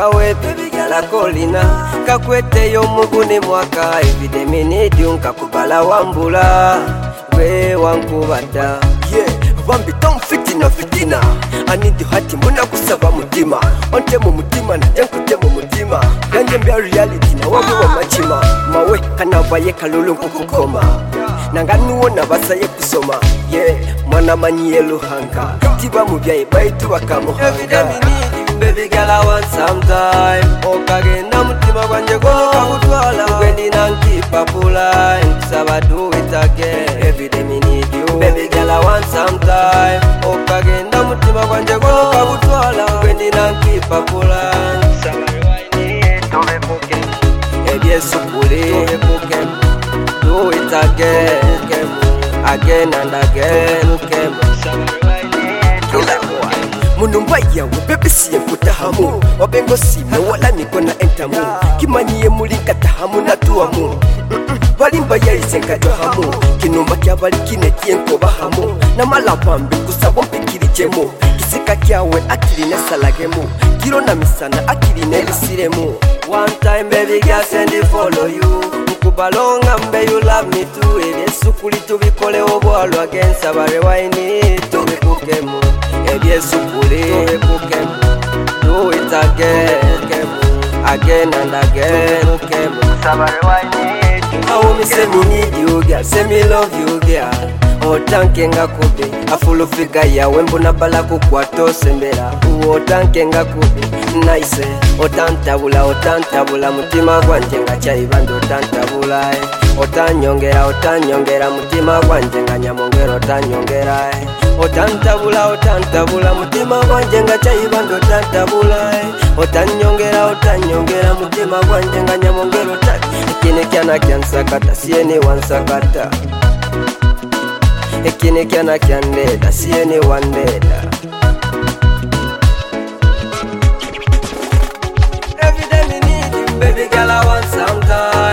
kawe baby gala kolina kakwete yo mugune mwaka everyday me need you nkakubala wambula we wankubata Vambi tom fitina I need you hati muna kusaba mutima Onte mu mutima na jankute mu mutima Ganje mbya reality na wabi wa machima Mawe kanavaye kalulu nkukukoma Nangani wona basaye kusoma Mwana manyi luhanga Tiba mubyaye baitu wakamuhanga Everyday me need you baby girl I want some time Okagenda mutima gwanje gono kabutwala Gwendi nankipa pula Nkusaba do it again Everyday me need you baby girl I want some time Okagenda mutima gwanje gono kabutwala Gwendi nankipa pula Nkusaba rewaini tobepuke Ebyesukuli tobepuke Do it again Again and again Nkusaba rewaini tobepuke Munumba yawe bebe siye kutahamu Wabengo sime wala niko na entamu Kimanyiye muli katahamu na tuwamu Balimba ya isenka johamu Kinumba kia bali kinetie nkobahamu Na malapambi kusabo mpikiri jemu Kisika kiawe akili nesalagemu Kiro na misana akili nelisiremu One time baby girl send it follow you Nkubalonga mbe you love me too Ebyesukuli tubikole obwalu against abarewaini tubikukemu Ebyesukuli tubikukemu Do it again and again Sabarewaini How me say me need you girl, say me love you girl Otanke nga kubi, afulu fika ya wembu na bala kukwato sembera Otanke nga kubi, nice Otantabula, mutima gwanje nga chaibando otantabula Otanyongera, mutima gwanje nga nyamongera otanyongera Otantabula, mutima gwanje nga chaibando otantabula Otanyongera, mutima gwanje nga nyamongera otanyongera Ekine kiana kyansakata, sieni wansakata Ekine kiana kyandeda, sieni wandeda Every day me need you, baby girl I want some time